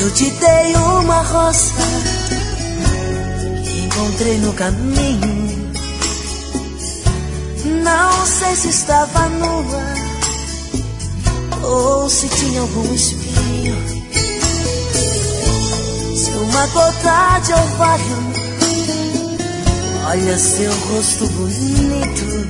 Eu te dei uma rosa que encontrei no caminho. Não sei se estava nua ou se tinha algum espinho. Se uma gota de orvalho olha seu rosto bonito.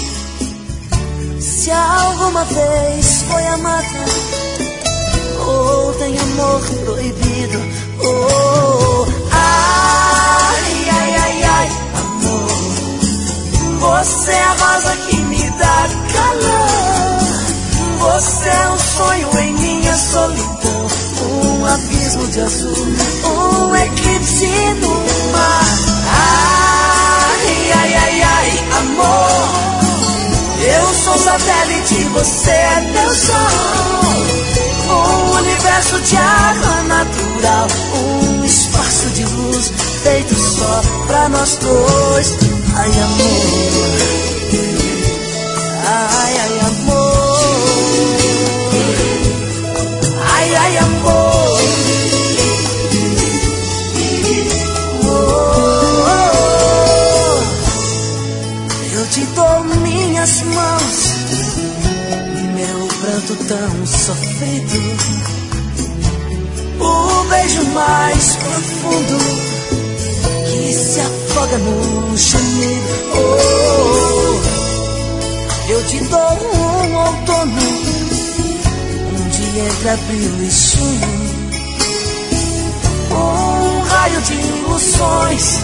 Se alguma vez foi amada ou tem amor proibido. Oh, ai, ai, ai, ai, amor, você é a rosa que me dá calor. Você é um sonho em minha solidão, um abismo de azul, um eclipse no mar. Ai, ai, ai, ai, amor, eu sou satélite, você é meu sol. Um universo de água natural, um espaço de luz feito só pra nós dois. Ai, amor, ai, ai, amor, ai, ai, amor. Eu te dou minhas mãos e meu pranto tão sofrido, o beijo mais profundo que se afoga no gemido. Oh, eu te dou um outono, um dia entre abril e junho, um raio de ilusões,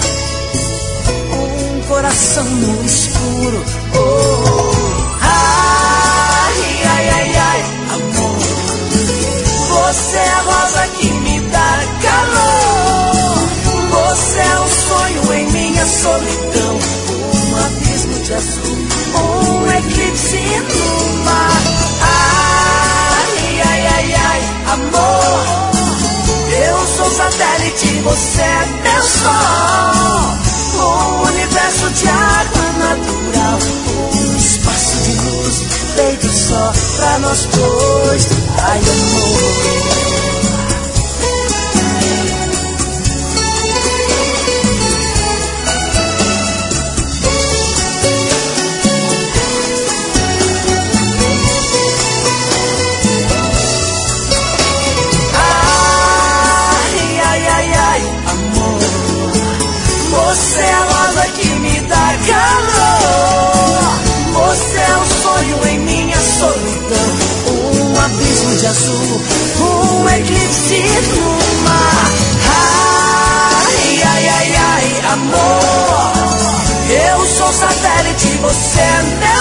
um coração no escuro. Oh, ai, ai, ai, ai, amor, você é a rosa que me dá calor. Você é um sonho em minha solidão, um abismo de azul, um eclipse no mar. Ai, ai, ai, ai, amor, eu sou satélite, você é meu sol. Um universo de água natural, um espaço de luz feito só pra nós dois. Ai, amor, você é a rosa que me dá calor. Você é um sonho em minha solidão, um abismo de azul, um eclipse no mar. Ai, ai, ai, ai, amor, eu sou satélite, você é meu